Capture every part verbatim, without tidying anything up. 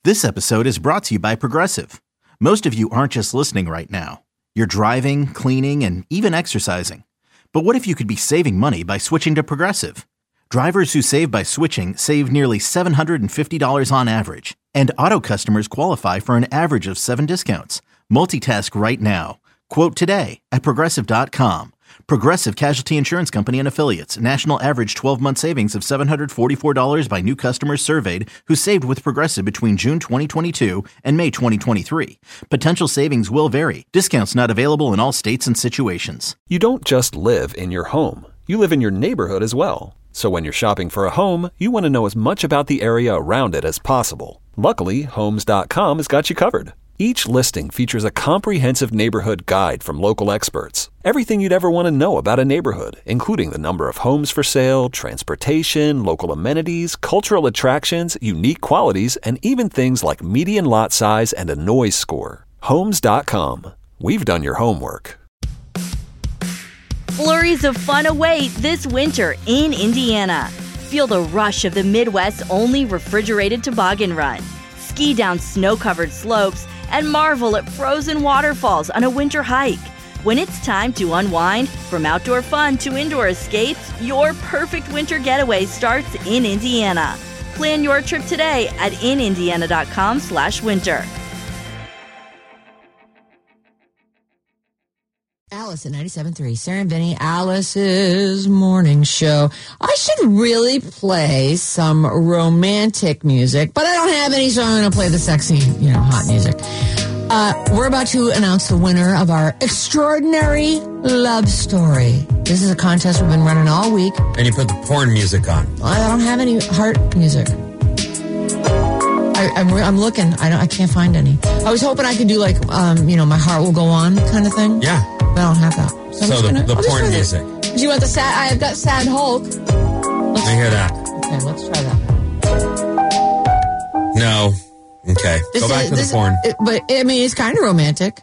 This episode is brought to you by Progressive. Most of you aren't just listening right now. You're driving, cleaning, and even exercising. But what if you could be saving money by switching to Progressive? Drivers who save by switching save nearly seven hundred fifty dollars on average. And auto customers qualify for an average of seven discounts. Multitask right now. Quote today at Progressive dot com. Progressive Casualty Insurance Company and Affiliates. National average twelve-month savings of seven hundred forty-four dollars by new customers surveyed who saved with Progressive between June twenty twenty-two and May twenty twenty-three. Potential savings will vary. Discounts not available in all states and situations. You don't just live in your home. You live in your neighborhood as well. So when you're shopping for a home, you want to know as much about the area around it as possible. Luckily, Homes dot com has got you covered. Each listing features a comprehensive neighborhood guide from local experts. Everything you'd ever want to know about a neighborhood, including the number of homes for sale, transportation, local amenities, cultural attractions, unique qualities, and even things like median lot size and a noise score. Homes dot com. We've done your homework. Flurries of fun await this winter in Indiana. Feel the rush of the Midwest's only refrigerated toboggan run. Ski down snow-covered slopes and marvel at frozen waterfalls on a winter hike. When it's time to unwind, from outdoor fun to indoor escapes, your perfect winter getaway starts in Indiana. Plan your trip today at in indiana dot com slash winter. Alice at ninety-seven point three, Sarah and Vinny, Alice's morning show. I should really play some romantic music, but I don't have any, so I'm going to play the sexy, you know, hot music. Uh, we're about to announce the winner of our extraordinary love story. This is a contest we've been running all week. And you put the porn music on. I don't have any heart music. I, I'm, I'm looking. I, don't, I can't find any. I was hoping I could do like, um, you know, My Heart Will Go On kind of thing. Yeah. But I don't have that. So, so the, gonna, the porn music. Do you want the sad? I've got Sad Hulk. Let's, I hear that. Okay, let's try that. No. Okay. This Go back is, to this, the porn. It, but, I mean, it's kind of romantic.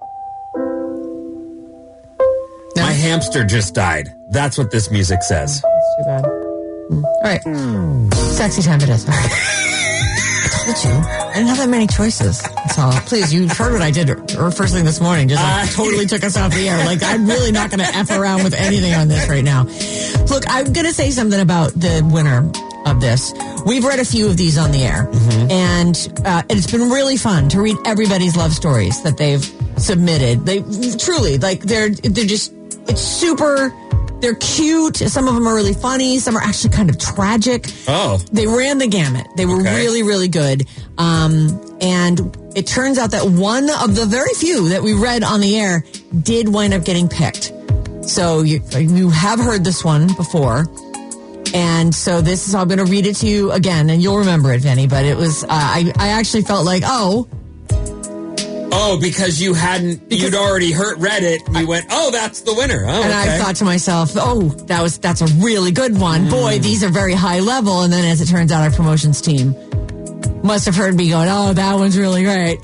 No? My hamster just died. That's what this music says. That's too bad. Mm. All right. Mm. Sexy time it is. All right. I told you. I didn't have that many choices. That's all. Please, you've heard what I did or first thing this morning. Just like, uh, totally took us off the air. Like, I'm really not going to F around with anything on this right now. Look, I'm going to say something about the winner of this. We've read a few of these on the air. Mm-hmm. And uh, it's been really fun to read everybody's love stories that they've submitted. They truly, like, they're they're just, it's super... They're cute. Some of them are really funny. Some are actually kind of tragic. Oh. They ran the gamut. They were okay. really, really good. Um, and it turns out that one of the very few that we read on the air did wind up getting picked. So you, you have heard this one before. And so this is, I'm going to read it to you again, and you'll remember it, Vinny. But it was, uh, I, I actually felt like, oh... Oh, because you hadn't, because you'd already heard, read it, and you went, oh, that's the winner. Oh, and okay. I thought to myself, oh, that was that's a really good one. Mm. Boy, these are very high level. And then as it turns out, our promotions team must have heard me going, oh, that one's really great.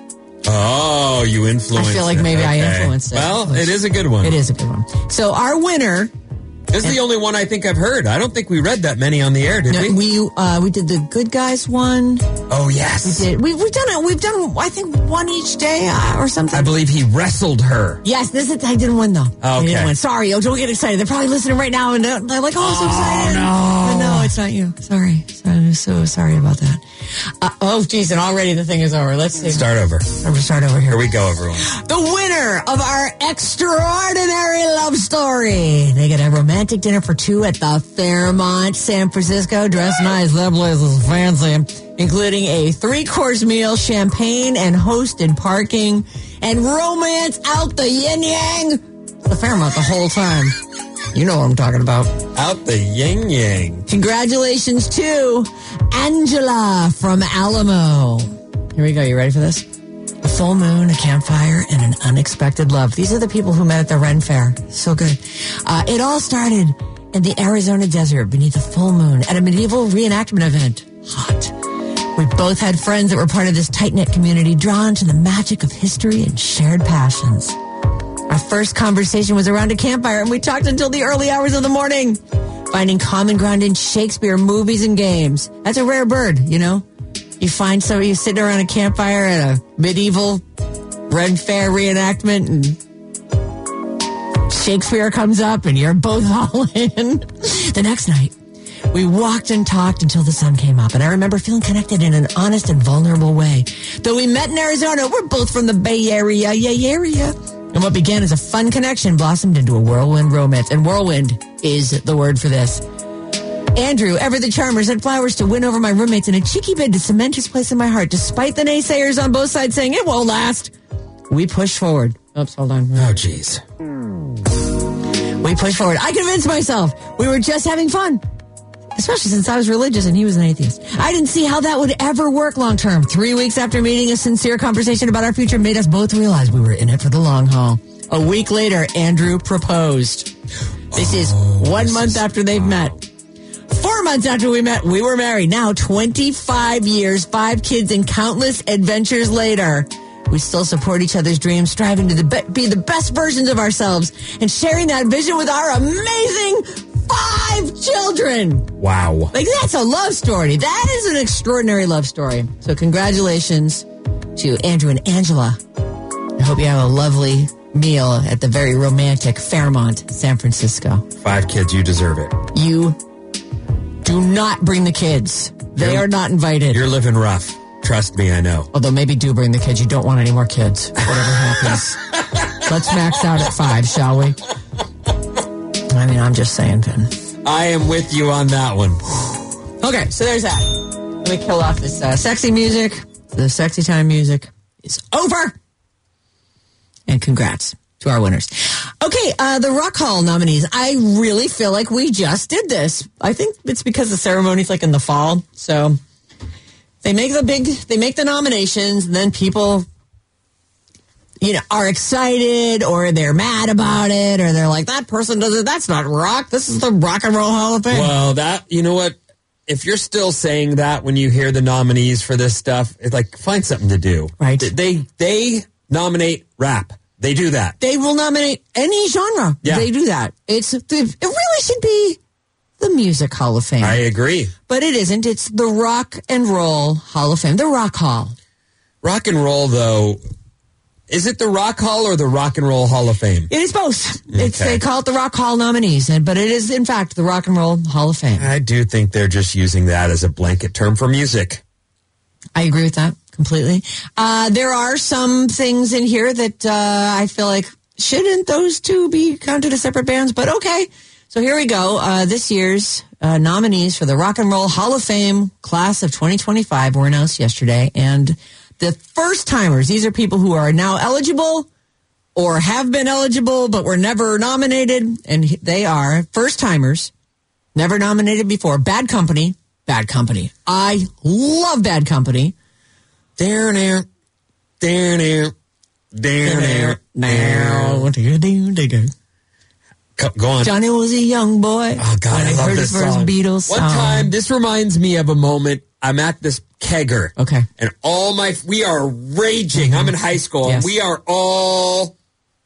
Oh, you influenced it. I feel like maybe okay. I influenced it. Well, it is a good one. It is a good one. So our winner... This is and, the only one I think I've heard. I don't think we read that many on the air, did no, we? We uh, we did the Good Guys one. Oh yes, we did. We've, we've done it. We've done I think one each day uh, or something. I believe he wrestled her. Yes, this is. I didn't win though. Okay, I didn't win. Sorry. Oh, don't get excited. They're probably listening right now and they're, they're like, oh, so excited. Oh no, no, it's not you. Sorry. So, I'm so sorry about that. Uh, oh, geez, and already the thing is over. Let's see. Start over. I'm start over here. Here we go, everyone. The winner of our extraordinary love story. They get a romantic dinner for two at the Fairmont, San Francisco. Dress nice, that place is fancy. Including a three-course meal, champagne, and hosted parking, and romance out the yin-yang. The Fairmont the whole time. You know what I'm talking about. Out the yin-yang. Congratulations to Angela from Alamo. Here we go. You ready for this? A full moon, a campfire, and an unexpected love. These are the people who met at the Ren Fair. So good. Uh, it all started in the Arizona desert beneath a full moon at a medieval reenactment event. Hot. We both had friends that were part of this tight-knit community, drawn to the magic of history and shared passions. Our first conversation was around a campfire, and we talked until the early hours of the morning, finding common ground in Shakespeare, movies, and games. That's a rare bird, you know? You find somebody, you sitting around a campfire at a medieval Ren Fair reenactment, and Shakespeare comes up, and you're both all in. The next night, we walked and talked until the sun came up, and I remember feeling connected in an honest and vulnerable way. Though we met in Arizona, we're both from the Bay Area, yay area. And what began as a fun connection blossomed into a whirlwind romance. And whirlwind is the word for this. Andrew, ever the charmer, sent flowers to win over my roommates in a cheeky bid to cement his place in my heart, despite the naysayers on both sides saying it won't last. We pushed forward. Oops, hold on. Oh, jeez. We pushed forward. I convinced myself we were just having fun. Especially since I was religious and he was an atheist. I didn't see how that would ever work long term. Three weeks after meeting, a sincere conversation about our future made us both realize we were in it for the long haul. A week later, Andrew proposed. This oh, is one this month is, after they've wow. met. Four months after we met, we were married. Now, twenty-five years, five kids, and countless adventures later, we still support each other's dreams, striving to the be-, be the best versions of ourselves and sharing that vision with our amazing five children. Wow. Like, that's a love story. That is an extraordinary love story. So congratulations to Andrew and Angela. I hope you have a lovely meal at the very romantic Fairmont, San Francisco. Five kids, you deserve it. You do not bring the kids. They you're, are not invited. You're living rough. Trust me, I know. Although maybe do bring the kids. You don't want any more kids. Whatever happens. Let's max out at five, shall we? I mean, I'm just saying, Ben. I am with you on that one. Okay, so there's that. Let me kill off this uh, sexy music. The sexy time music is over. And congrats to our winners. Okay, uh, the Rock Hall nominees. I really feel like we just did this. I think it's because the ceremony's like in the fall. So they make the big, they make the nominations, and then people, you know, are excited, or they're mad about it, or they're like, that person does it. That's not rock. This is the Rock and Roll Hall of Fame. Well, that, you know what? If you're still saying that when you hear the nominees for this stuff, it's like, find something to do. Right. They, they nominate rap. They do that. They will nominate any genre. Yeah. They do that. It's, it really should be the Music Hall of Fame. I agree. But it isn't. It's the Rock and Roll Hall of Fame. The Rock Hall. Rock and roll, though, is it the Rock Hall or the Rock and Roll Hall of Fame? It is both. Okay. It's, they call it the Rock Hall nominees, but it is, in fact, the Rock and Roll Hall of Fame. I do think they're just using that as a blanket term for music. I agree with that completely. Uh, there are some things in here that uh, I feel like shouldn't those two be counted as separate bands, but okay. So here we go. Uh, this year's uh, nominees for the Rock and Roll Hall of Fame class of twenty twenty-five were announced yesterday, and the first timers, these are people who are now eligible or have been eligible but were never nominated, and they are first timers, never nominated before. Bad Company. Bad Company. I love Bad Company. Down there, down there, down there, now. What do you do? Go on. Johnny was a young boy. Oh, God, when I he love heard this his first song. Beatles One song. time, this reminds me of a moment. I'm at this kegger. Okay. And all my, we are raging. Mm-hmm. I'm in high school. Yes. And we are all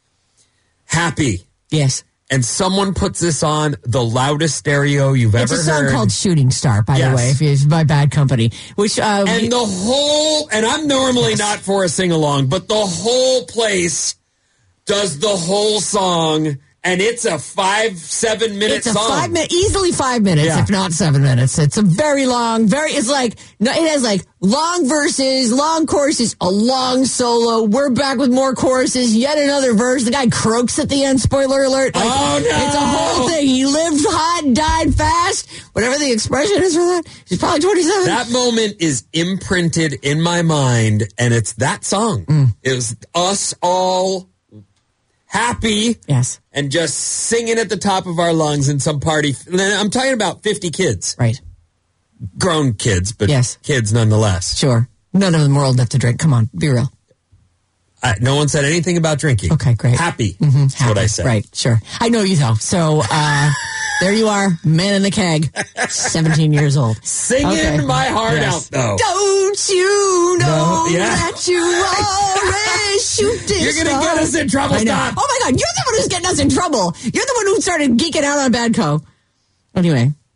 happy. Yes. And someone puts this on the loudest stereo you've it's ever heard. It's a song heard. called Shooting Star, by yes. the way, if it's by Bad Company. Which uh, And we, the whole, and I'm normally yes. not for a sing-along, but the whole place does the whole song, and it's a five, seven minute it's a song. Five minute, easily five minutes, yeah. if not seven minutes. It's a very long, very, it's like, no, it has like long verses, long choruses, a long solo. We're back with more choruses, yet another verse. The guy croaks at the end, spoiler alert. Like, oh, no. It's a whole thing. He lived hot, died fast, whatever the expression is for that. He's probably twenty-seven. That moment is imprinted in my mind, and it's that song. Mm. It was us all happy, yes, and just singing at the top of our lungs in some party. I'm talking about fifty kids. Right. Grown kids, but yes. kids nonetheless. Sure. None of them were old enough to drink. Come on, be real. Uh, no one said anything about drinking. Okay, great. Happy. Mm-hmm. That's Happy. what I said. Right, sure. I know you, though. So, uh, there you are, man in the keg, seventeen years old. Singing okay. my heart yes. out, though. Don't you know no, yeah. that you always shooting You're going to get us in trouble, stop. Oh, my God, you're the one who's getting us in trouble. You're the one who started geeking out on Badco. Anyway,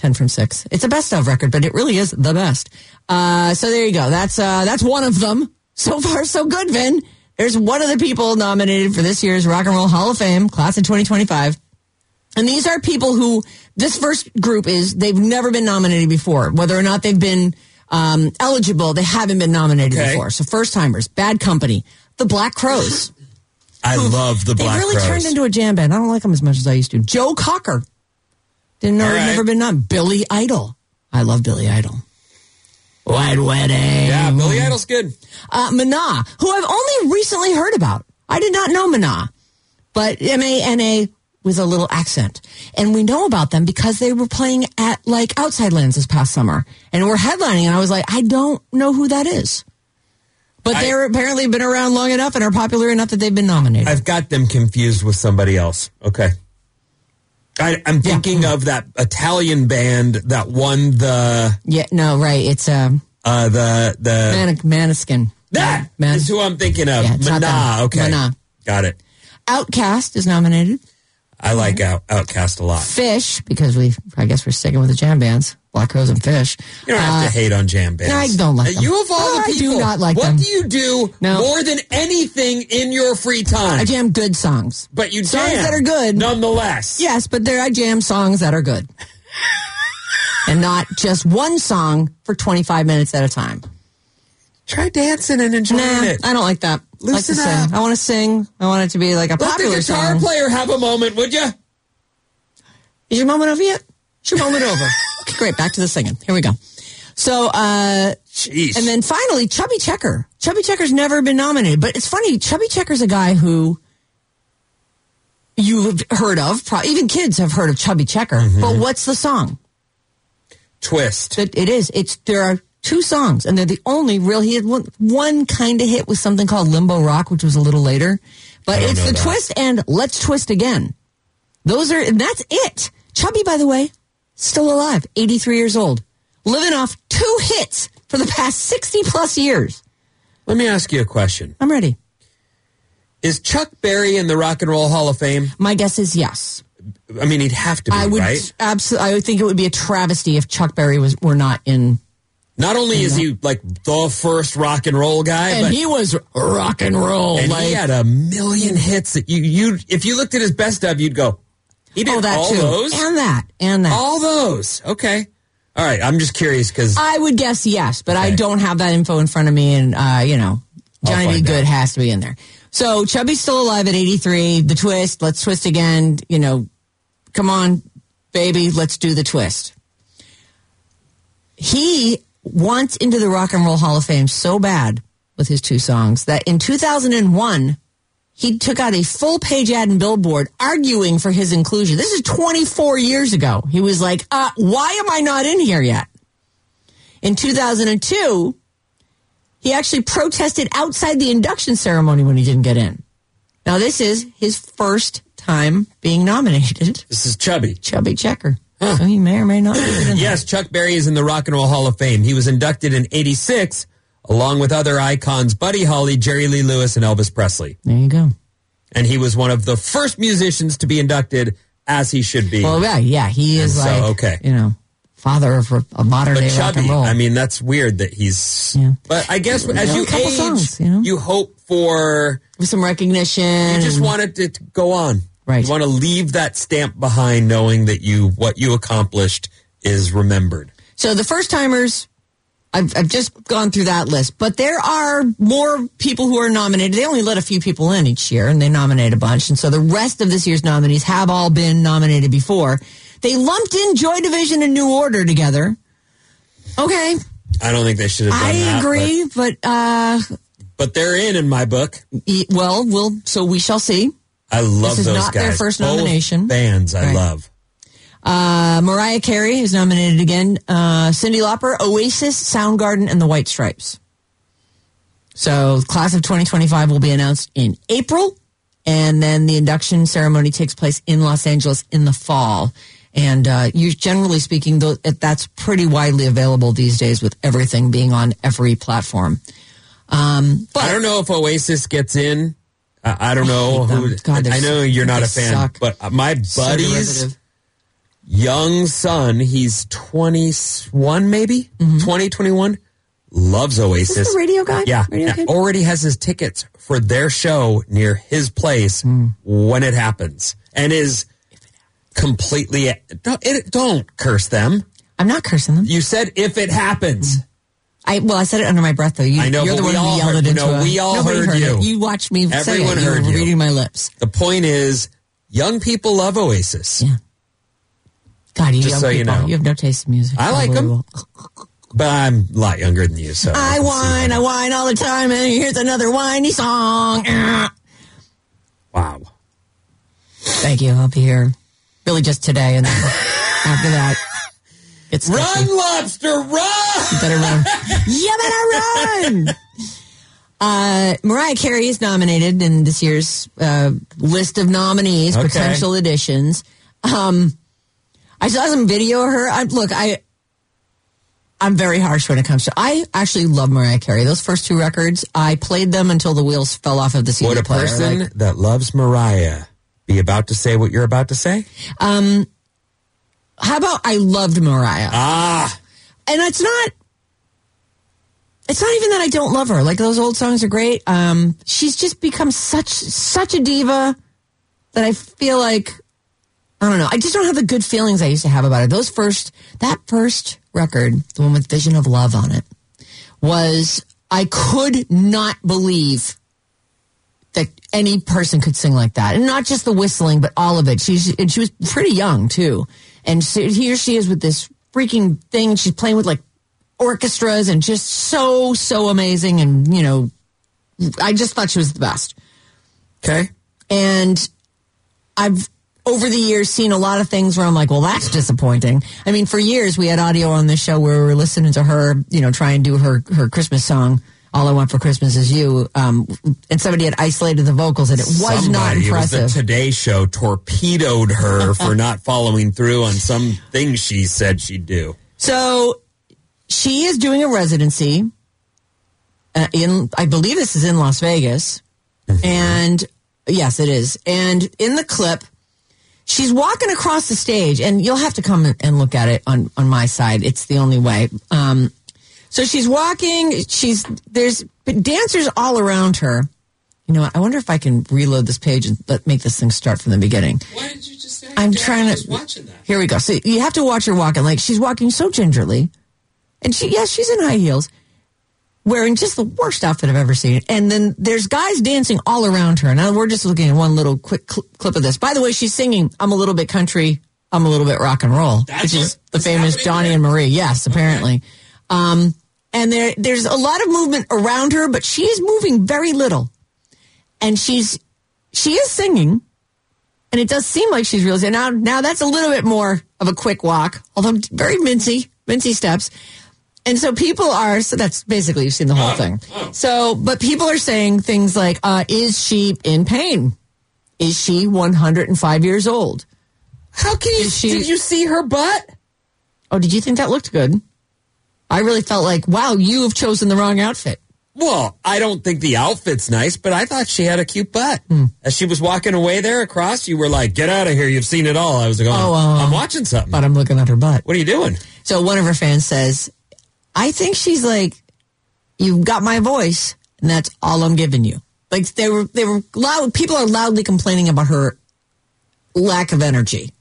ten from six. It's a best of record, but it really is the best. Uh, so there you go. That's uh, that's one of them. So far, so good, Vin. There's one of the people nominated for this year's Rock and Roll Hall of Fame, class of twenty twenty-five. And these are people who, this first group is, they've never been nominated before. Whether or not they've been um, eligible, they haven't been nominated okay. before. So first timers, Bad Company, the Black Crowes. I love the Black Crowes. They really Crows. turned into a jam band. I don't like them as much as I used to. Joe Cocker. Didn't know, right. never been nominated. Billy Idol. I love Billy Idol. White Wedding. Yeah, Billy Idol's good. Uh, Mana, who I've only recently heard about. I did not know Mana, but M A N A with a little accent. And we know about them because they were playing at, like, Outside Lands this past summer. And we're headlining, and I was like, I don't know who that is. But I, they're apparently been around long enough and are popular enough that they've been nominated. I've got them confused with somebody else. Okay. I, I'm thinking yeah. of that Italian band that won the... Yeah, no, right. It's... Um, uh, the... the Man- Maneskin. That Man- is who I'm thinking of. Yeah, Mana, okay. Mana. Got it. Outcast is nominated. I like Out, Outcast a lot. Fish, because we, I guess we're sticking with the jam bands. Black Crowes and Fish. You don't have uh, to hate on jam bands. I don't like them. You of all oh, the people, I do not like what them. do you do no. more than anything in your free time? I jam good songs. But you songs jam that are good. Nonetheless. Yes, but there I jam songs that are good. And not just one song for twenty-five minutes at a time. Try dancing and enjoying nah, it. I don't like that. Listen I like to up. sing. I want to sing. I want it to be like a Let popular the guitar song. player have a moment, would you? Is your moment over yet? Is your moment over? Okay, great. Back to the singing. Here we go. So, uh, Jeez. And then finally, Chubby Checker. Chubby Checker's never been nominated, but it's funny. Chubby Checker's a guy who you've heard of. Probably, even kids have heard of Chubby Checker. Mm-hmm. But what's the song? Twist. It, it is. It's there are two songs, and they're the only real. He had one, one kind of hit with something called Limbo Rock, which was a little later. But it's the that. Twist and Let's Twist Again. Those are, and that's it. Chubby, by the way, still alive, eighty-three years old, living off two hits for the past sixty plus years. Let me ask you a question. I'm ready. Is Chuck Berry in the Rock and Roll Hall of Fame? My guess is yes. I mean, he'd have to be, I would, right? Absolutely. I would think it would be a travesty if Chuck Berry was were not in. Not only is he like the first rock and roll guy, and but he was rock and roll. And like, he had a million hits that you you if you looked at his best of, you'd go, he did oh, that all too. those and that and that all those. Okay, all right. I'm just curious because I would guess yes, but okay. I don't have that info in front of me, and uh, you know, Johnny B. Good has to be in there. So Chubby's still alive at eighty-three. The Twist, Let's Twist Again. You know, come on, baby, let's do the twist. He wants into the Rock and Roll Hall of Fame so bad with his two songs that in two thousand one, he took out a full-page ad in Billboard arguing for his inclusion. This is twenty-four years ago. He was like, uh, why am I not in here yet? In two thousand two, he actually protested outside the induction ceremony when he didn't get in. Now, this is his first time being nominated. This is Chubby. Chubby Checker. Huh. So he may or may not be in Yes, Chuck Berry is in the Rock and Roll Hall of Fame. He was inducted in eighty-six, along with other icons Buddy Holly, Jerry Lee Lewis, and Elvis Presley. There you go. And he was one of the first musicians to be inducted, as he should be. Well, yeah, yeah, he is and like, so, okay. you know, father of, of modern but day Chubby, rock and roll. I mean, that's weird that he's... Yeah. But I guess as you, you age, songs, you, know? you hope for... With some recognition. You just want it to, to go on. Right. You want to leave that stamp behind knowing that you what you accomplished is remembered. So the first timers, I've, I've just gone through that list, but there are more people who are nominated. They only let a few people in each year, and they nominate a bunch. And so the rest of this year's nominees have all been nominated before. They lumped in Joy Division and New Order together. Okay. I don't think they should have done I that. I agree, but... but, uh, but they're in, in my book. Well, we'll so we shall see. I love this those is not guys. Their first Both nomination. Bands I right. love. Uh, Mariah Carey is nominated again. Uh, Cyndi Lauper, Oasis, Soundgarden, and the White Stripes. So, class of twenty twenty-five will be announced in April, and then the induction ceremony takes place in Los Angeles in the fall. And uh, you, generally speaking, though, that's pretty widely available these days with everything being on every platform. Um, but I don't know if Oasis gets in. I don't know I who. God, I know you're not a fan, suck. but my buddies So young son, he's twenty-one maybe, mm-hmm. twenty, twenty-one, loves Oasis. Is this the radio guy? Yeah, radio yeah. already has his tickets for their show near his place mm. when it happens, and is completely, don't, it, don't curse them. I'm not cursing them. You said if it happens. Mm. I Well, I said it under my breath, though. You, I know, you're the but one we who all yelled heard, it into no, a, we all Nobody heard, heard you. It. You watched me Everyone say it. You heard were you. reading my lips. The point is, young people love Oasis. Yeah. God, you Just young so people, you know. You have no taste in music. I like them. But I'm a lot younger than you, so. I, I whine, I whine all the time, and here's another whiny song. Wow. Thank you. I'll be here really just today, and then after that, it's run, sketchy. Lobster, run! You better run. You better run! Uh, Mariah Carey is nominated in this year's uh, list of nominees, okay. potential additions. Um, I saw some video of her. I, look, I, I'm very harsh when it comes to. I actually love Mariah Carey. Those first two records, I played them until the wheels fell off of the C D Would a player. person like, that loves Mariah be about to say what you're about to say? Um, how about I loved Mariah? Ah, and it's not. It's not even that I don't love her. Like, those old songs are great. Um, she's just become such such a diva that I feel like. I don't know. I just don't have the good feelings I used to have about it. Those first, that first record, the one with Vision of Love on it, was, I could not believe that any person could sing like that. And not just the whistling, but all of it. She's, and she was pretty young, too. And so here she is with this freaking thing. She's playing with, like, orchestras and just so, so amazing. And, you know, I just thought she was the best. Okay. And I've, over the years, seen a lot of things where I'm like, well, that's disappointing. I mean, for years, we had audio on this show where we were listening to her, you know, try and do her, her Christmas song, All I Want for Christmas Is You, um, and somebody had isolated the vocals, and it was Somebody, not impressive. It was the Today Show torpedoed her for not following through on some things she said she'd do. So she is doing a residency uh, in, I believe this is in Las Vegas, mm-hmm. and yes, it is. And in the clip, she's walking across the stage, and you'll have to come and look at it on, on my side. It's the only way. Um, so she's walking. She's there's dancers all around her. You know what? I wonder if I can reload this page and let make this thing start from the beginning. Why did you just say? I'm Dad, trying I to. was watching that. Here we go. So you have to watch her walking. Like, she's walking so gingerly, and she yes, she's in high heels, wearing just the worst outfit I've ever seen. And then there's guys dancing all around her. Now, we're just looking at one little quick cl- clip of this. By the way, she's singing, I'm a little bit country, I'm a little bit rock and roll, That's which is what, the famous Johnny there? and Marie. Yes, apparently. Okay. Um, and there, there's a lot of movement around her, but she is moving very little. And she's, she is singing, and it does seem like she's realizing. Now, now that's a little bit more of a quick walk, although very mincy, mincy steps. And so people are, so that's basically, you've seen the whole oh, thing. Oh. So, but people are saying things like, uh, is she in pain? Is she one hundred five years old? How can you, she, did you see her butt? Oh, did you think that looked good? I really felt like, wow, you have chosen the wrong outfit. Well, I don't think the outfit's nice, but I thought she had a cute butt. Hmm. As she was walking away there across, you were like, get out of here, you've seen it all. I was like, oh, uh, I'm watching something. But I'm looking at her butt. What are you doing? So one of her fans says, I think she's like, you've got my voice, and that's all I'm giving you. Like, they were, they were loud. People are loudly complaining about her lack of energy.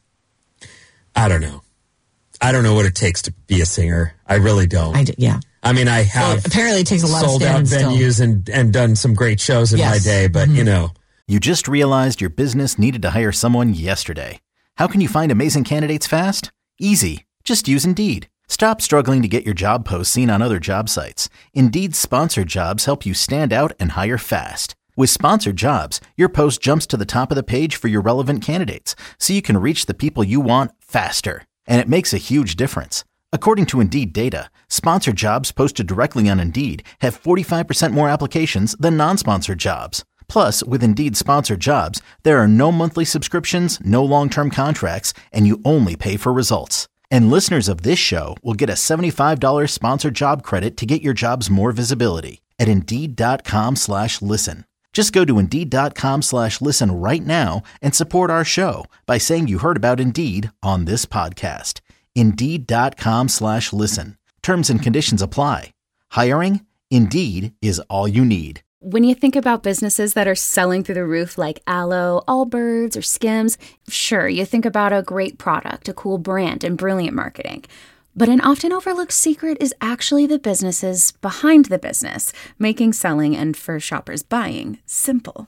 I don't know. I don't know what it takes to be a singer. I really don't. I do, yeah. I mean, I have well, apparently it takes a lot sold of out venues still. and and done some great shows in yes. my day, but mm-hmm. you know. You just realized your business needed to hire someone yesterday. How can you find amazing candidates fast? Easy. Just use Indeed. Stop struggling to get your job posts seen on other job sites. Indeed's sponsored jobs help you stand out and hire fast. With sponsored jobs, your post jumps to the top of the page for your relevant candidates, so you can reach the people you want faster. And it makes a huge difference. According to Indeed data, sponsored jobs posted directly on Indeed have forty-five percent more applications than non-sponsored jobs. Plus, with Indeed sponsored jobs, there are no monthly subscriptions, no long-term contracts, and you only pay for results. And listeners of this show will get a seventy-five dollars sponsored job credit to get your jobs more visibility at Indeed.com slash listen. Just go to Indeed.com slash listen right now and support our show by saying you heard about Indeed on this podcast. Indeed.com slash listen. Terms and conditions apply. Hiring? Indeed is all you need. When you think about businesses that are selling through the roof like Aloe, Allbirds, or Skims, sure, you think about a great product, a cool brand, and brilliant marketing. But an often overlooked secret is actually the businesses behind the business, making selling and, for shoppers, buying simple.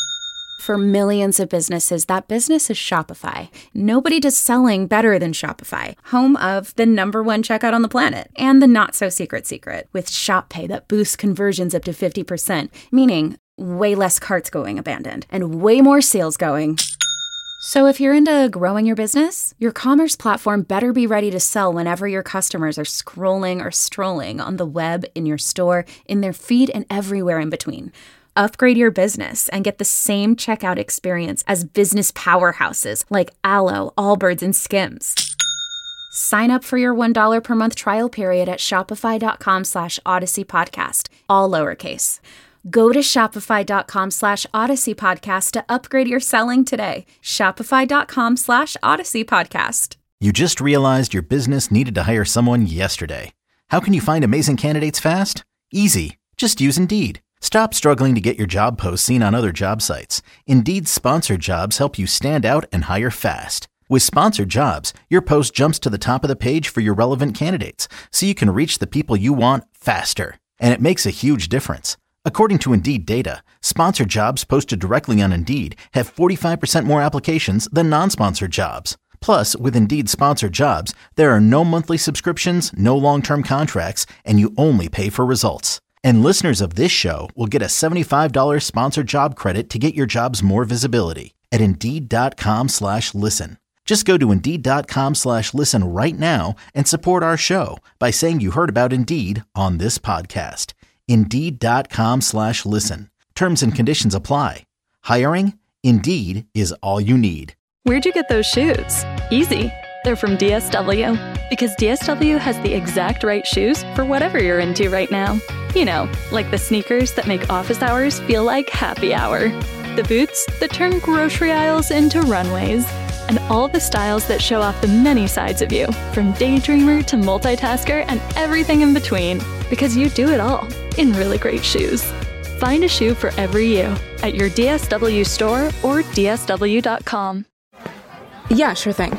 For millions of businesses, that business is Shopify. Nobody does selling better than Shopify, home of the number one checkout on the planet, and the not-so-secret secret, with Shop Pay that boosts conversions up to fifty percent, meaning way less carts going abandoned, and way more sales going. So if you're into growing your business, your commerce platform better be ready to sell whenever your customers are scrolling or strolling on the web, in your store, in their feed, and everywhere in between. Upgrade your business and get the same checkout experience as business powerhouses like Aloe, Allbirds, and Skims. Sign up for your one dollar per month trial period at shopify.com slash Odyssey Podcast, all lowercase. Go to shopify.com slash Odyssey Podcast to upgrade your selling today. Shopify.com slash Odyssey Podcast. You just realized your business needed to hire someone yesterday. How can you find amazing candidates fast? Easy. Just use Indeed. Stop struggling to get your job posts seen on other job sites. Indeed's sponsored jobs help you stand out and hire fast. With sponsored jobs, your post jumps to the top of the page for your relevant candidates, so you can reach the people you want faster. And it makes a huge difference. According to Indeed data, sponsored jobs posted directly on Indeed have forty-five percent more applications than non-sponsored jobs. Plus, with Indeed sponsored jobs, there are no monthly subscriptions, no long-term contracts, and you only pay for results. And listeners of this show will get a seventy-five dollars sponsored job credit to get your jobs more visibility at Indeed.com slash listen. Just go to Indeed.com slash listen right now and support our show by saying you heard about Indeed on this podcast. Indeed.com slash listen. Terms and conditions apply. Hiring? Indeed is all you need. Where'd you get those shoes? Easy. They're from D S W. Because D S W has the exact right shoes for whatever you're into right now. You know, like the sneakers that make office hours feel like happy hour. The boots that turn grocery aisles into runways. And all the styles that show off the many sides of you, from daydreamer to multitasker and everything in between. Because you do it all in really great shoes. Find a shoe for every you at your D S W store or D S W dot com. Yeah, sure thing.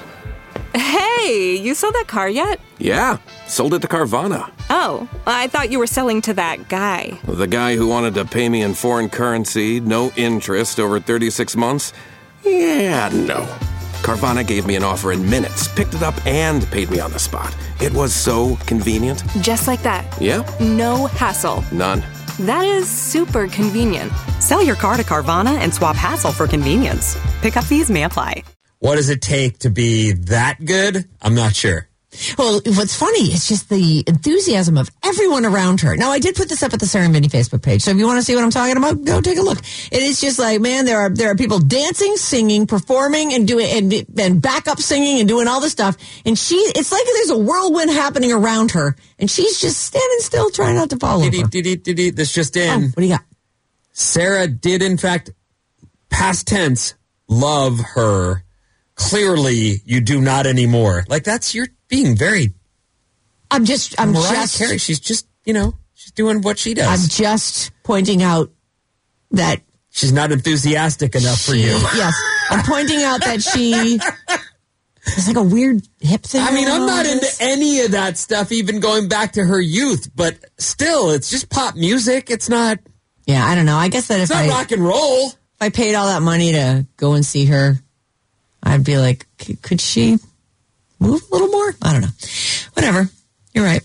Hey, you sold that car yet? Yeah, sold it to Carvana. Oh, I thought you were selling to that guy. The guy who wanted to pay me in foreign currency, no interest, over thirty-six months? Yeah, no. Carvana gave me an offer in minutes, picked it up, and paid me on the spot. It was so convenient. Just like that. Yeah? No hassle. None. That is super convenient. Sell your car to Carvana and swap hassle for convenience. Pickup fees may apply. What does it take to be that good? I'm not sure. Well, what's funny is just the enthusiasm of everyone around her. Now, I did put this up at the Sarah and Vinny Facebook page, so if you want to see what I'm talking about, go take a look. It is just like, man, there are there are people dancing, singing, performing, and doing and, and backup singing and doing all this stuff. And she, it's like there's a whirlwind happening around her, and she's just standing still, trying not to fall over. This just in. Oh, what do you got? Sarah did, in fact, past tense, love her. Clearly, you do not anymore. Like, that's, you're being very... I'm just... I'm Mariah just... Carey, she's just, you know, she's doing what she does. I'm just pointing out that... She's not enthusiastic enough she, for you. Yes. I'm pointing out that she... It's like a weird hip thing. I mean, I'm not this. into any of that stuff, even going back to her youth, but still, it's just pop music. It's not... Yeah, I don't know. I guess that if It's not I... rock and roll. If I paid all that money to go and see her... I'd be like, could she move a little more? I don't know. Whatever. You're right.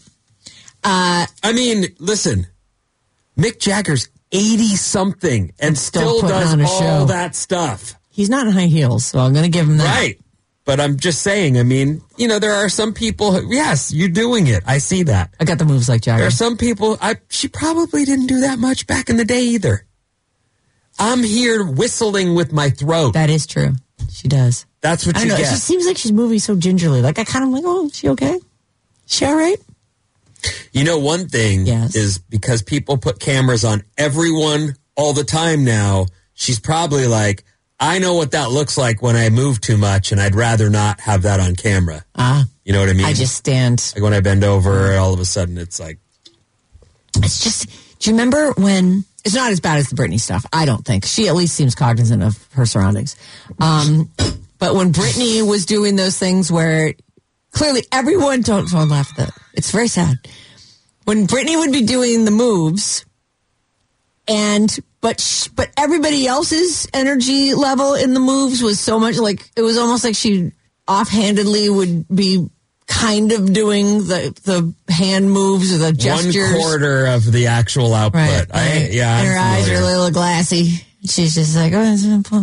Uh, I mean, listen, Mick Jagger's eighty-something and still still does on a all show. that stuff. He's not in high heels, so I'm going to give him that. Right. But I'm just saying, I mean, you know, there are some people, who, yes, you're doing it. I see that. I got the moves like Jagger. There are some people, I she probably didn't do that much back in the day either. I'm here whistling with my throat. That is true. She does. That's what I you don't know. get. It just seems like she's moving so gingerly. Like, I kind of like, oh, is she okay? Is she all right? You know, one thing Yes. is because people put cameras on everyone all the time now, she's probably like, I know what that looks like when I move too much, and I'd rather not have that on camera. Ah. Uh, you know what I mean? I just stand. Like when I bend over, all of a sudden it's like. It's just, do you remember when, it's not as bad as the Britney stuff, I don't think. She at least seems cognizant of her surroundings. Um, but when Britney was doing those things where clearly everyone, don't, don't laugh at that. It's very sad. When Britney would be doing the moves and, but, sh- but everybody else's energy level in the moves was so much like, it was almost like she offhandedly would be kind of doing the the hand moves or the gestures. One quarter of the actual output. Right. I, yeah, and her I'm eyes are a little glassy. She's just like, oh.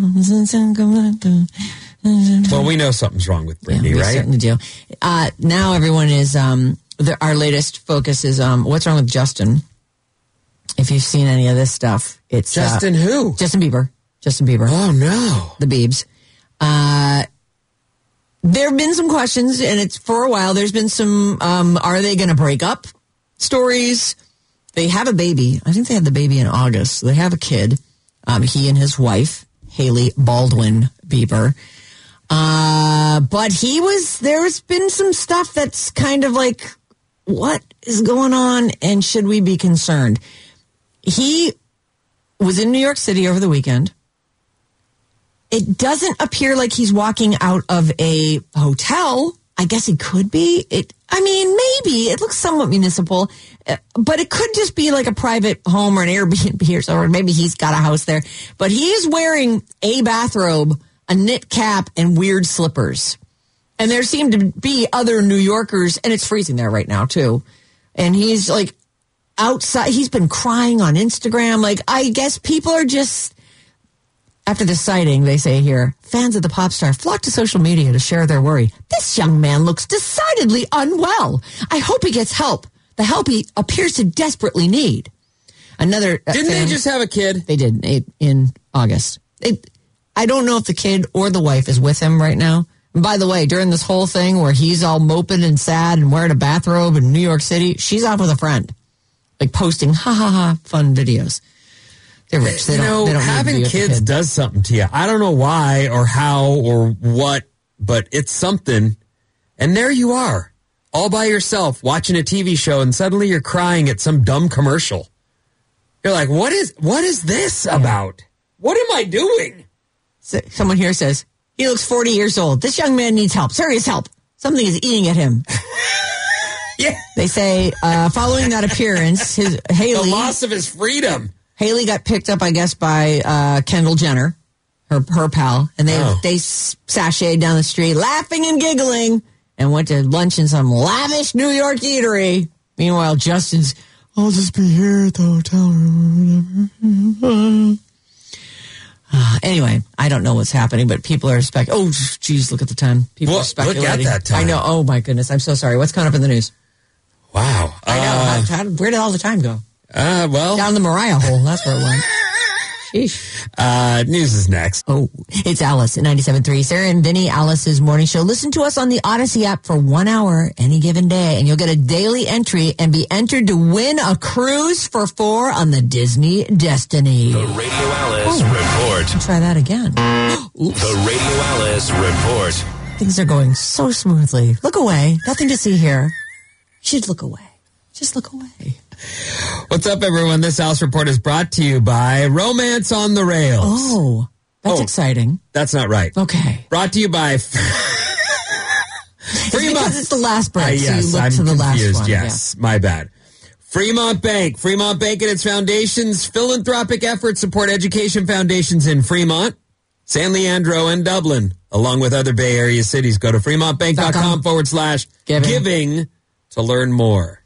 Well, we know something's wrong with Britney, yeah, we right? certainly do. Uh, now everyone is, um, the, our latest focus is um, what's wrong with Justin. If you've seen any of this stuff, it's Justin uh, who? Justin Bieber. Justin Bieber. Oh, no. The Biebs. Uh, there have been some questions, and it's for a while. There's been some, um, are they going to break up stories? They have a baby. I think they had the baby in August. They have a kid. Um, he and his wife, Hailey Baldwin Bieber. Uh, but he was, there's been some stuff that's kind of like, what is going on, and should we be concerned? He was in New York City over the weekend. It doesn't appear like he's walking out of a hotel. I guess he could be. It. I mean, maybe. It looks somewhat municipal, but it could just be like a private home or an Airbnb or something. Or maybe he's got a house there. But he is wearing a bathrobe, a knit cap, and weird slippers. And there seem to be other New Yorkers, and it's freezing there right now, too. And he's like outside. He's been crying on Instagram. Like, I guess people are just... After the sighting, they say here, fans of the pop star flock to social media to share their worry. This young man looks decidedly unwell. I hope he gets help. The help he appears to desperately need. Another uh, Didn't fan, they just have a kid? They did in August. It, I don't know if the kid or the wife is with him right now. And by the way, during this whole thing where he's all moping and sad and wearing a bathrobe in New York City, she's out with a friend, like posting ha ha ha fun videos. They're rich. They you don't, know, they don't having kids kid. does something to you. I don't know why or how or what, but it's something. And there you are, all by yourself, watching a T V show, and suddenly you're crying at some dumb commercial. You're like, what is what is this about? What am I doing? So, someone here says, he looks forty years old. This young man needs help, serious help. Something is eating at him. Yeah. They say, uh, following that appearance, his Hailey... The loss of his freedom. Hailey got picked up, I guess, by uh, Kendall Jenner, her her pal, and they oh. they sashayed down the street, laughing and giggling, and went to lunch in some lavish New York eatery. Meanwhile, Justin's, I'll just be here at the hotel room. Uh, anyway, I don't know what's happening, but people are spec. Oh, geez, look at the time. People well, are speculating. Look at that time. I know. Oh my goodness, I'm so sorry. What's coming up in the news? Wow, I know. Uh, how, how, where did all the time go? Uh, well, down the Mariah hole. That's where it went. Sheesh. Uh, news is next. Oh, it's Alice at ninety-seven point three. Sarah and Vinny, Alice's morning show. Listen to us on the Odyssey app for one hour any given day, and you'll get a daily entry and be entered to win a cruise for four on the Disney Destiny. The Radio Alice oh, Report. I'll try that again. The Radio Alice Report. Things are going so smoothly. Look away. Nothing to see here. You should look away. Just look away. What's up, everyone? This Alice Report is brought to you by Romance on the Rails. Oh, that's oh, exciting. That's not right. Okay. Brought to you by... It's because it's the last break, uh, yes, so you look I'm to the confused. last one. Yes, yeah. My bad. Fremont Bank. Fremont Bank and its foundations, philanthropic efforts support education foundations in Fremont, San Leandro, and Dublin, along with other Bay Area cities. Go to fremontbank.com forward slash giving. giving to learn more.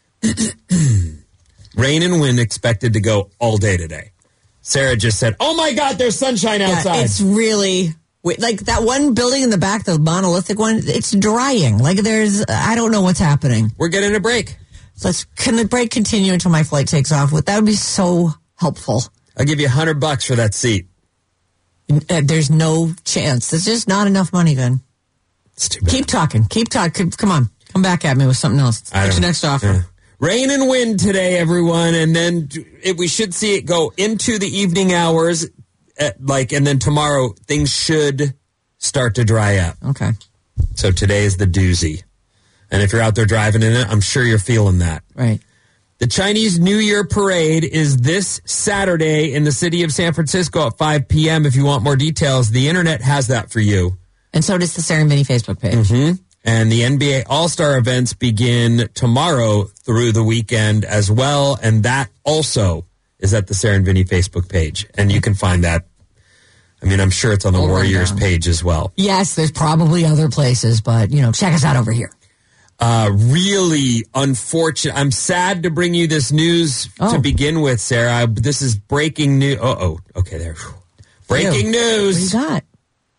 Rain and wind expected to go all day today. Sarah just said, oh my God, there's sunshine outside. Yeah, it's really, like that one building in the back, the monolithic one, it's drying. Like there's, I don't know what's happening. We're getting a break. So let's, can the break continue until my flight takes off? That would be so helpful. I'll give you a hundred bucks for that seat. Uh, there's no chance. There's just not enough money, then. It's too bad. Keep talking. Keep talking. Come on. Come back at me with something else. What's your next offer? Uh, Rain and wind today, everyone, and then it, we should see it go into the evening hours, at, like, and then tomorrow things should start to dry up. Okay. So today is the doozy. And if you're out there driving in it, I'm sure you're feeling that. Right. The Chinese New Year parade is this Saturday in the city of San Francisco at five p.m. If you want more details, the internet has that for you. And so does the Sarah and Vinny Facebook page. Mm-hmm. And the N B A All-Star events begin tomorrow through the weekend as well. And that also is at the Sarah and Vinny Facebook page. And you can find that. I mean, I'm sure it's on the over Warriors page as well. Yes, there's probably other places, but, you know, check us out over here. Uh, really unfortunate. I'm sad to bring you this news oh. to begin with, Sarah. This is breaking news. Uh-oh. Okay, there. Breaking Ew. news. What do you got?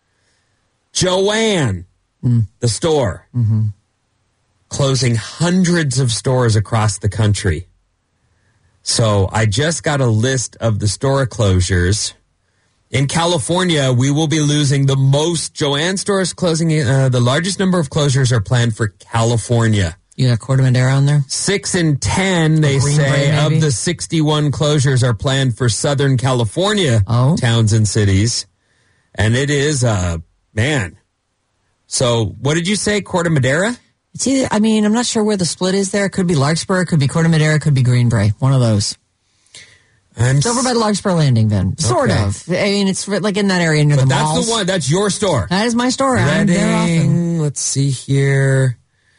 Joann, mm. the store, mm-hmm. closing hundreds of stores across the country. So I just got a list of the store closures. In California, we will be losing the most Joann stores closing. Uh, the largest number of closures are planned for California. You got Corte Madera on there? Six in ten, they say, of the sixty-one closures are planned for Southern California oh. towns and cities. And it is, uh, man. So what did you say, Corte Madera? It's either, I mean, I'm not sure where the split is there. It could be Larkspur, it could be Corte Madera, it could be Greenbrae. One of those. I'm it's over by the Larkspur Landing, then. Sort okay. of. I mean, it's like in that area near but the that's malls. That's the one. That's your store. That is my store. Reading, I'm there often. Let's see here.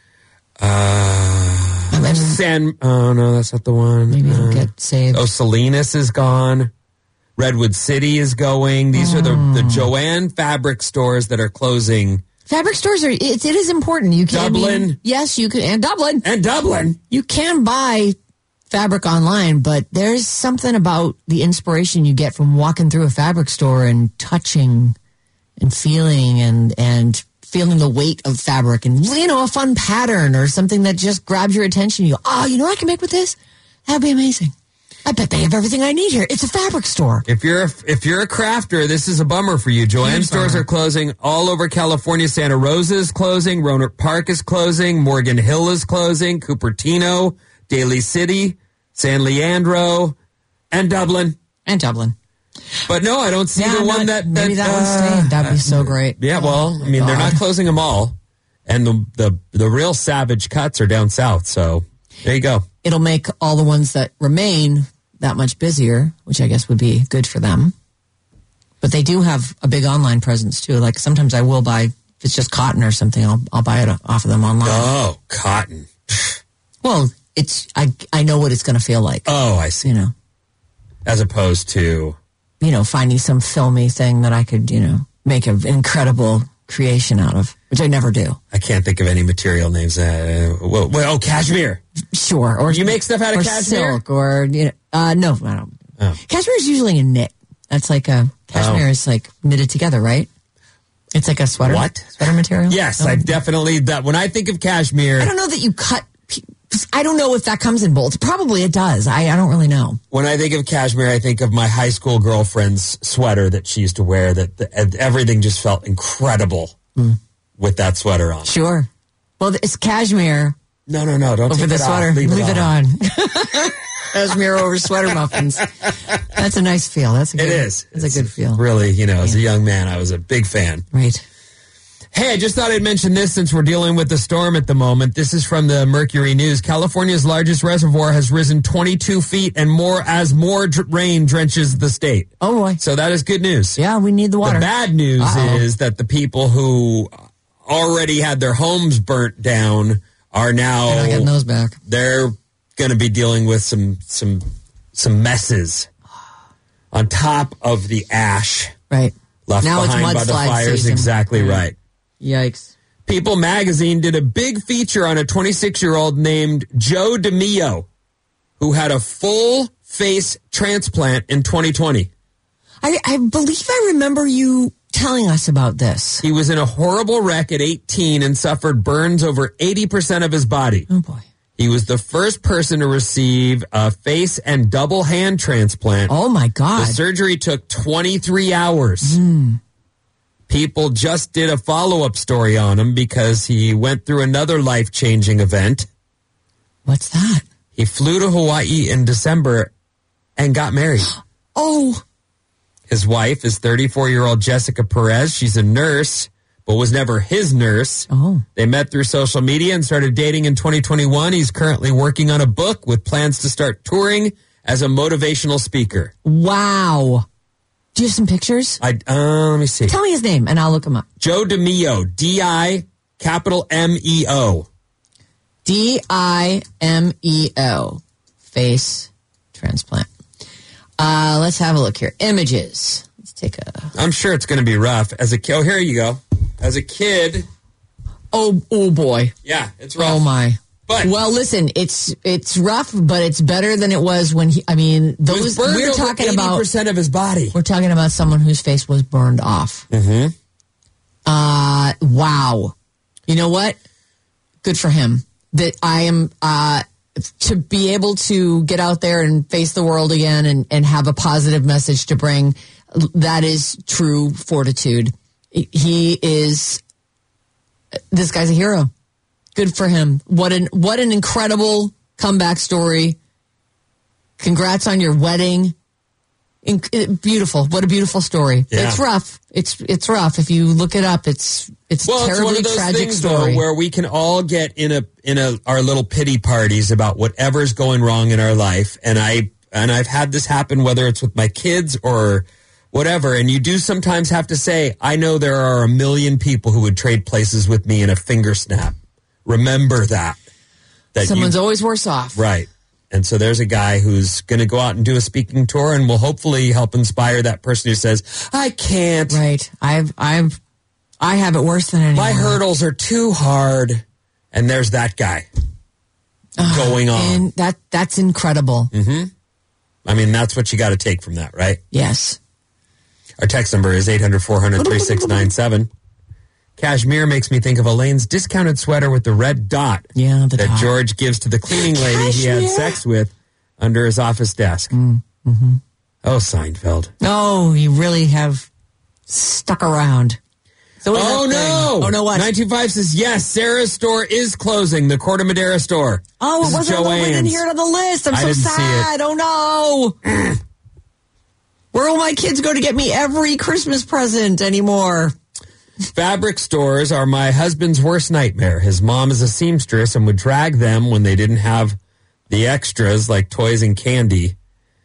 Uh, San. Oh, no, that's not the one. Maybe it'll uh, get saved. Oh, Salinas is gone. Redwood City is going. These oh. are the, the Joann fabric stores that are closing. Fabric stores are, it, it is important. You can, Dublin. I mean, yes, you can, and Dublin. And Dublin. You can buy fabric online, but there's something about the inspiration you get from walking through a fabric store and touching and feeling and and feeling the weight of fabric and, you know, a fun pattern or something that just grabs your attention. You go, oh, you know what I can make with this? That'd be amazing. I bet they have everything I need here. It's a fabric store. If you're a, if you're a crafter, this is a bummer for you. Joann stores are closing all over California. Santa Rosa is closing. Roanoke Park is closing. Morgan Hill is closing. Cupertino, Daly City, San Leandro, and Dublin. And Dublin. But no, I don't see yeah, the not, one that... Maybe that, that uh, one's staying. That'd be so great. Yeah, well, oh, I mean, God. they're not closing them all. And the, the, the real savage cuts are down south. So there you go. It'll make all the ones that remain that much busier, which I guess would be good for them. But they do have a big online presence, too. Like, sometimes I will buy, if it's just cotton or something, I'll I'll buy it off of them online. Oh, cotton. Well... It's I I know what it's going to feel like. Oh, I see. You know, as opposed to, you know, finding some filmy thing that I could, you know, make an incredible creation out of, which I never do. I can't think of any material names. Uh, well, well, oh, cashmere. Sure. Or you make stuff out of or cashmere, silk, or you know, uh, no, I don't. Oh. Cashmere is usually a knit. That's like a cashmere oh. is like knitted together, right? It's like a sweater. What sweater material? Yes, oh. I definitely that. When I think of cashmere, I don't know that you cut. I don't know if that comes in bolts. Probably it does. I, I don't really know. When I think of cashmere, I think of my high school girlfriend's sweater that she used to wear. That the, everything just felt incredible mm. with that sweater on. Sure. Well, it's cashmere. No, no, no. Don't over take the it sweater. Off. Leave, Leave it it on. on. Cashmere over sweater muffins. That's a nice feel. That's a good, it is. It's, it's a good feel. Really, you know, yeah. As a young man, I was a big fan. Right. Hey, I just thought I'd mention this since we're dealing with the storm at the moment. This is from the Mercury News. California's largest reservoir has risen twenty-two feet and more as more dr- rain drenches the state. Oh, boy. So that is good news. Yeah, we need the water. The bad news Uh-oh. is that the people who already had their homes burnt down are now... They're not getting those back. They're going to be dealing with some some some messes on top of the ash. Right. Left now behind it's by the fires. Season. Exactly yeah. right. Yikes. People magazine did a big feature on a twenty-six-year-old named Joe DeMio, who had a full face transplant in twenty twenty. I, I believe I remember you telling us about this. He was in a horrible wreck at eighteen and suffered burns over eighty percent of his body. Oh, boy. He was the first person to receive a face and double hand transplant. Oh, my God. The surgery took twenty-three hours. Mm. People just did a follow-up story on him because he went through another life-changing event. What's that? He flew to Hawaii in December and got married. Oh. His wife is thirty-four-year-old Jessica Perez. She's a nurse, but was never his nurse. Oh. They met through social media and started dating in twenty twenty-one. He's currently working on a book with plans to start touring as a motivational speaker. Wow. Do you have some pictures? I uh, let me see. Tell me his name, and I'll look him up. Joe DiMeo, D I capital M E O. D I M E O. Face transplant. Uh, let's have a look here. Images. Let's take a... I'm sure it's going to be rough. As a kid, oh, here you go. As a kid... Oh, oh boy. Yeah, it's rough. Oh, my. But well, listen, it's it's rough, but it's better than it was when he. I mean, those we're talking about eighty percent of his body. We're talking about someone whose face was burned off. Mm-hmm. Uh, wow. You know what? Good for him. That I am uh, to be able to get out there and face the world again and and have a positive message to bring. That is true fortitude. He is. This guy's a hero. Good for him. What an what an incredible comeback story. Congrats on your wedding. In, beautiful. What a beautiful story. Yeah. It's rough. It's it's rough. If you look it up, it's it's well, terribly it's one of those tragic things, story. Though, where we can all get in a in a our little pity parties about whatever's going wrong in our life. And I and I've had this happen, whether it's with my kids or whatever, and you do sometimes have to say, I know there are a million people who would trade places with me in a finger snap. Remember that. that Someone's you, always worse off. Right. And so there's a guy who's going to go out and do a speaking tour and will hopefully help inspire that person who says, I can't. Right. I've, I've, I have it worse than anyone. My hurdles are too hard. And there's that guy uh, going on. And that, that's incredible. Mm-hmm. I mean, that's what you got to take from that, right? Yes. Our text number is eight hundred, four hundred, three six nine seven. Cashmere makes me think of Elaine's discounted sweater with the red dot yeah, the that dot. George gives to the cleaning lady he had sex with under his office desk. Mm-hmm. Oh, Seinfeld. Oh, you really have stuck around. So oh, no. Oh, no, what? nine two five says, yes, Sarah's store is closing, the Corte Madera store. Oh, it wasn't on the, didn't hear it on the list. I'm I so didn't sad. See it. Oh, no. Where will my kids go to get me every Christmas present anymore? Fabric stores are my husband's worst nightmare. His mom is a seamstress and would drag them when they didn't have the extras like toys and candy.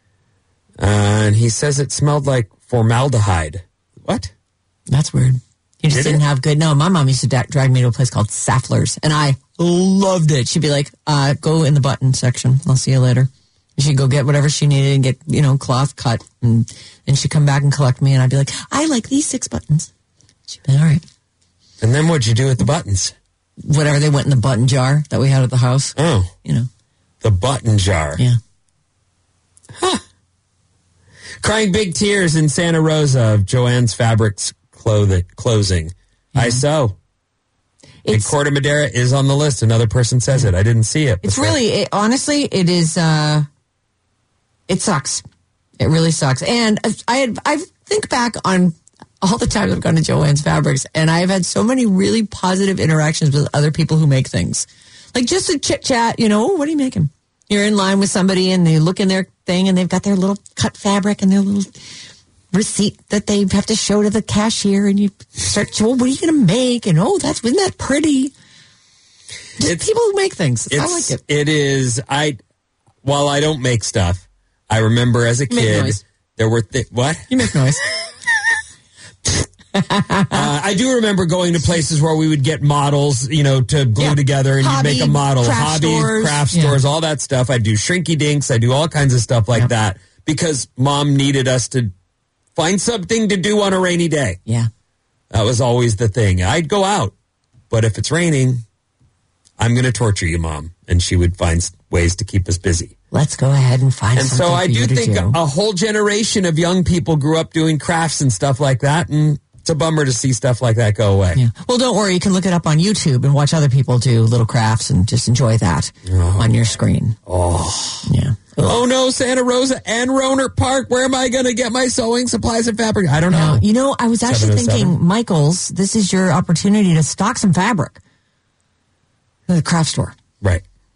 Uh, and he says it smelled like formaldehyde. What? That's weird. You just Did didn't it? have good. No, my mom used to da- drag me to a place called Saffler's, and I loved it. She'd be like, uh, go in the button section. I'll see you later. She'd go get whatever she needed and get, you know, cloth cut. And, and she'd come back and collect me, and I'd be like, I like these six buttons. She'd be all right. And then what'd you do with the buttons? Whatever, they went in the button jar that we had at the house. Oh. You know. The button jar. Yeah. Huh. Crying big tears in Santa Rosa of Joanne's Fabrics clothing, closing. Yeah. I sew. It's, and Corte Madera is on the list. Another person says it. I didn't see it. It's before. really, it, honestly, it is, uh, it sucks. It really sucks. And I had, I think back on all the times I've gone to Joanne's Fabrics, and I've had so many really positive interactions with other people who make things. Like just a chit chat, you know, oh, what are you making? You're in line with somebody and they look in their thing and they've got their little cut fabric and their little receipt that they have to show to the cashier, and you start, oh, what are you going to make? And oh, that's, isn't that pretty? Just It's, people who make things. I like it. It is, I, while I don't make stuff, I remember as a You make kid, noise. there were, th- what? You make noise. uh, I do remember going to places where we would get models, you know, to glue Yeah. together and Hobby, you make a model. craft Hobby, stores. craft Yeah. stores, all that stuff. I do shrinky dinks. I do all kinds of stuff like Yep. that because mom needed us to find something to do on a rainy day. Yeah. That was always the thing. I'd go out, but if it's raining, I'm going to torture you, Mom. And she would find s- ways to keep us busy. Let's go ahead and find And something so I for do you to think do. a whole generation of young people grew up doing crafts and stuff like that. And it's a bummer to see stuff like that go away. Yeah. Well, don't worry. You can look it up on YouTube and watch other people do little crafts and just enjoy that on your screen. Oh. Yeah. Oh, no, Santa Rosa and Rohnert Park. Where am I going to get my sewing supplies and fabric? I don't know. Now, you know, I was actually seven oh seven. thinking, Michael's, this is your opportunity to stock some fabric. The craft store. Right.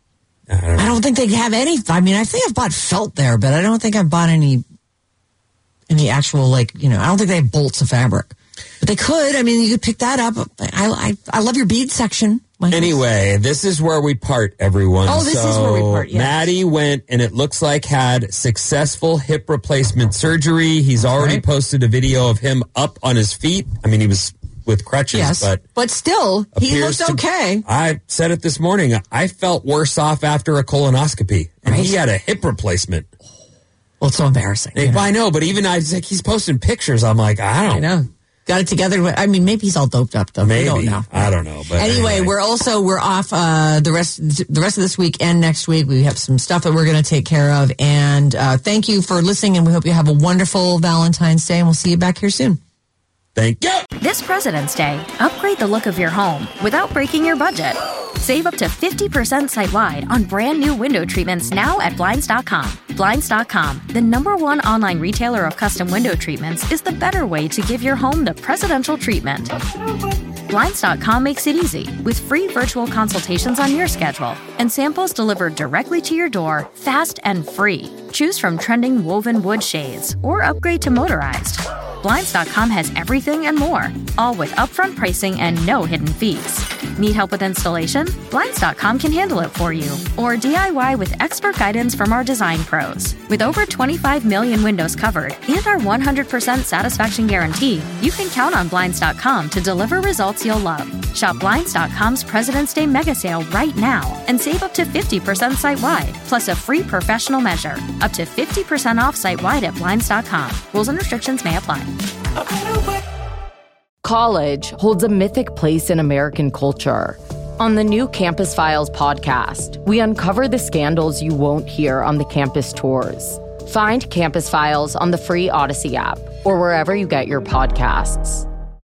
I don't, I don't think they have any. I mean, I think I've bought felt there, but I don't think I've bought any, any actual, like, you know, I don't think they have bolts of fabric. But they could. I mean, you could pick that up. I I, I love your bead section. Michael. Anyway, this is where we part, everyone. Oh, this so is where we part, yes. Maddie went, and it looks like had successful hip replacement surgery. He's already right. posted a video of him up on his feet. I mean, he was with crutches, yes, but... But still, he looked to, okay. I said it this morning. I felt worse off after a colonoscopy, and right. he had a hip replacement. Well, it's so embarrassing. Hey, I know, but even I was like, he's posting pictures. I'm like, I don't I know. Got it together. I mean, maybe he's all doped up, though. Maybe. We don't know. I don't know. But anyway, anyway, we're also, we're off uh, the rest the rest of this week and next week. We have some stuff that we're going to take care of. And uh, thank you for listening, and we hope you have a wonderful Valentine's Day, and we'll see you back here soon. Thank you. This President's Day, upgrade the look of your home without breaking your budget. Save up to fifty percent site-wide on brand new window treatments now at Blinds dot com. Blinds dot com, the number one online retailer of custom window treatments, is the better way to give your home the presidential treatment. Blinds dot com makes it easy with free virtual consultations on your schedule and samples delivered directly to your door, fast and free. Choose from trending woven wood shades or upgrade to motorized. Blinds dot com has everything and more, all with upfront pricing and no hidden fees. Need help with installation? Blinds dot com can handle it for you. Or D I Y with expert guidance from our design pros. With over twenty-five million windows covered and our one hundred percent satisfaction guarantee, you can count on Blinds dot com to deliver results you'll love. Shop Blinds dot com's President's Day mega sale right now and save up to fifty percent site-wide, plus a free professional measure. Up to fifty percent off site-wide at Blinds dot com. Rules and restrictions may apply. College holds a mythic place in American culture. On the new Campus Files podcast, we uncover the scandals you won't hear on the campus tours. Find Campus Files on the free Odyssey app or wherever you get your podcasts.